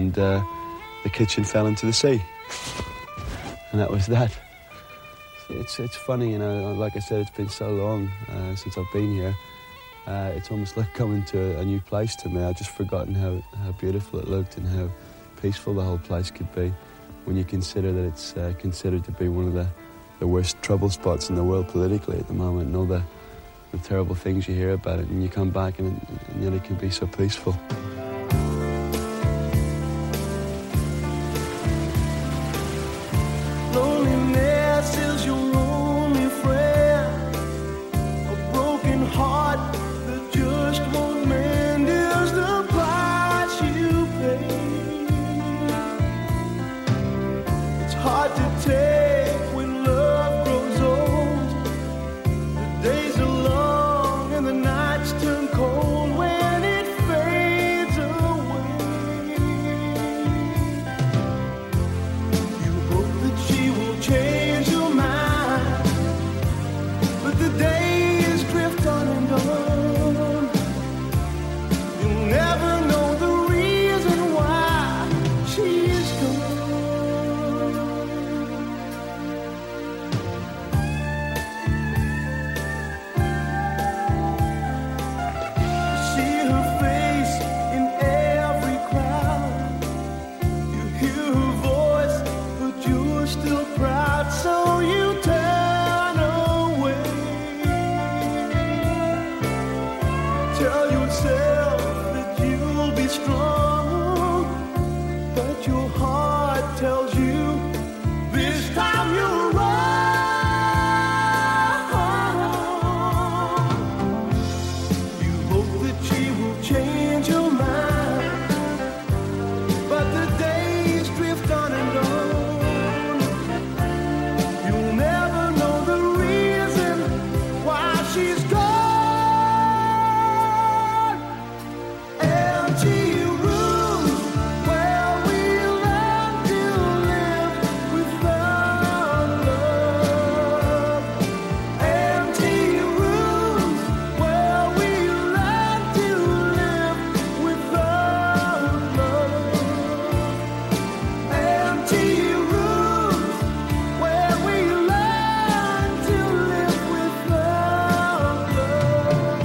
and the kitchen fell into the sea. And that was that. It's funny, you know, like I said, it's been so long since I've been here. It's almost like coming to a new place to me. I've just forgotten how beautiful it looked and how peaceful the whole place could be when you consider that it's considered to be one of the worst trouble spots in the world politically at the moment, and all the terrible things you hear about it, and you come back and yet it can be so peaceful. Loneliness is your only friend. A broken heart that just won't mend is the price you pay. It's hard to take when love grows old. The days are long and the nights turn cold when it fades away. You hope that she will change your mind, but the days drift on and on. You'll never know the reason why she is gone. See her face in every crowd. You hear her voice, but you're still proud, so you turn away. Tell yourself that you'll be strong, but your heart tells you this time you're wrong. You hope that she will change your mind, but the days drift on and on. You'll never know the reason why she's gone. Empty rooms where we learn to live without love. Empty rooms where we learn to live without love. Empty rooms where we learn to live without love.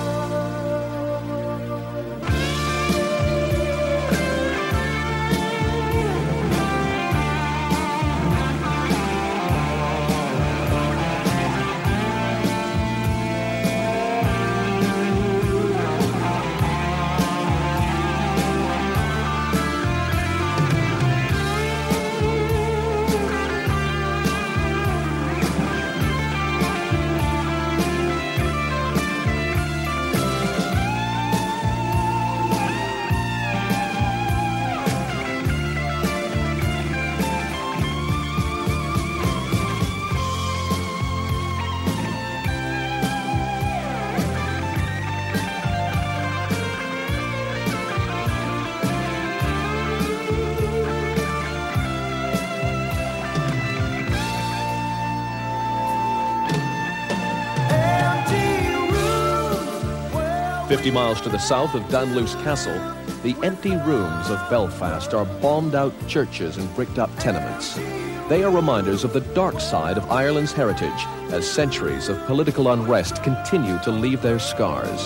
50 miles to the south of Dunluce Castle, the empty rooms of Belfast are bombed-out churches and bricked-up tenements. They are reminders of the dark side of Ireland's heritage as centuries of political unrest continue to leave their scars.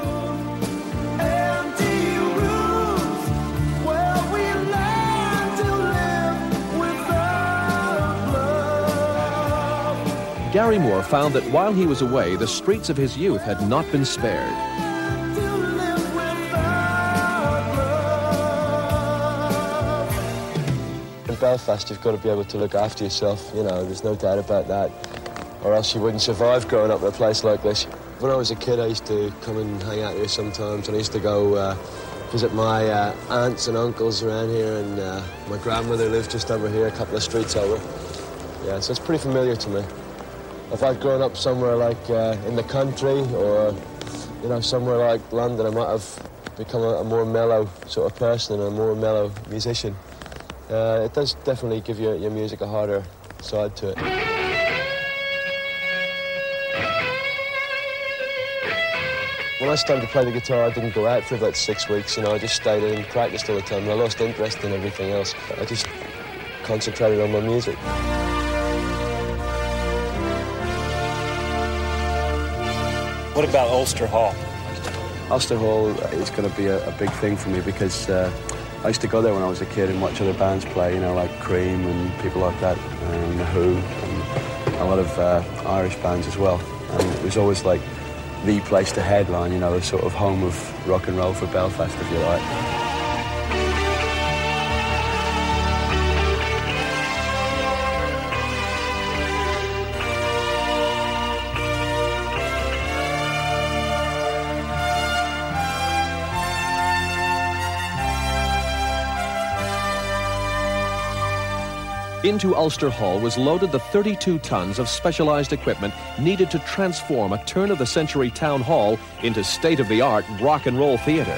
Empty rooms where we learn to live without love. Gary Moore found that while he was away, the streets of his youth had not been spared. To live without love. In Belfast, you've got to be able to look after yourself, you know, there's no doubt about that, or else you wouldn't survive growing up in a place like this. When I was a kid, I used to come and hang out here sometimes, and I used to go visit my aunts and uncles around here, and my grandmother lived just over here, a couple of streets over. Yeah, so it's pretty familiar to me. If I'd grown up somewhere like in the country, or, you know, somewhere like London, I might have become a more mellow sort of person and a more mellow musician. It does definitely give your music a harder side to it. When I started to play the guitar, I didn't go out for about 6 weeks, I just stayed in and practiced all the time, and I lost interest in everything else. I just concentrated on my music. What about Ulster Hall? Ulster Hall is going to be a big thing for me because I used to go there when I was a kid and watch other bands play, like Cream and people like that, and The Who, and a lot of Irish bands as well. And it was always like the place to headline, the sort of home of rock and roll for Belfast, if you like. Into Ulster Hall was loaded the 32 tons of specialized equipment needed to transform a turn-of-the-century town hall into state-of-the-art rock and roll theater.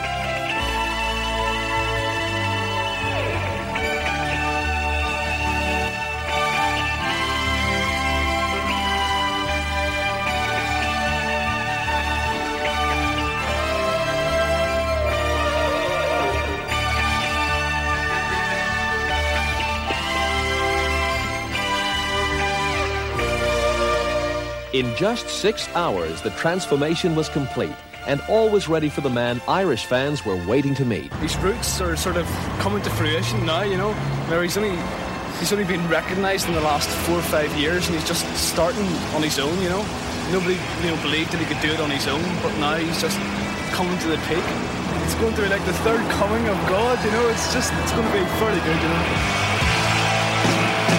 In just 6 hours, the transformation was complete, and all was ready for the man Irish fans were waiting to meet. His roots are sort of coming to fruition now, where he's only been recognised in the last 4 or 5 years, and he's just starting on his own, Nobody, believed that he could do it on his own, but now he's just coming to the peak. It's going to be like the third coming of God, it's going to be fairly good,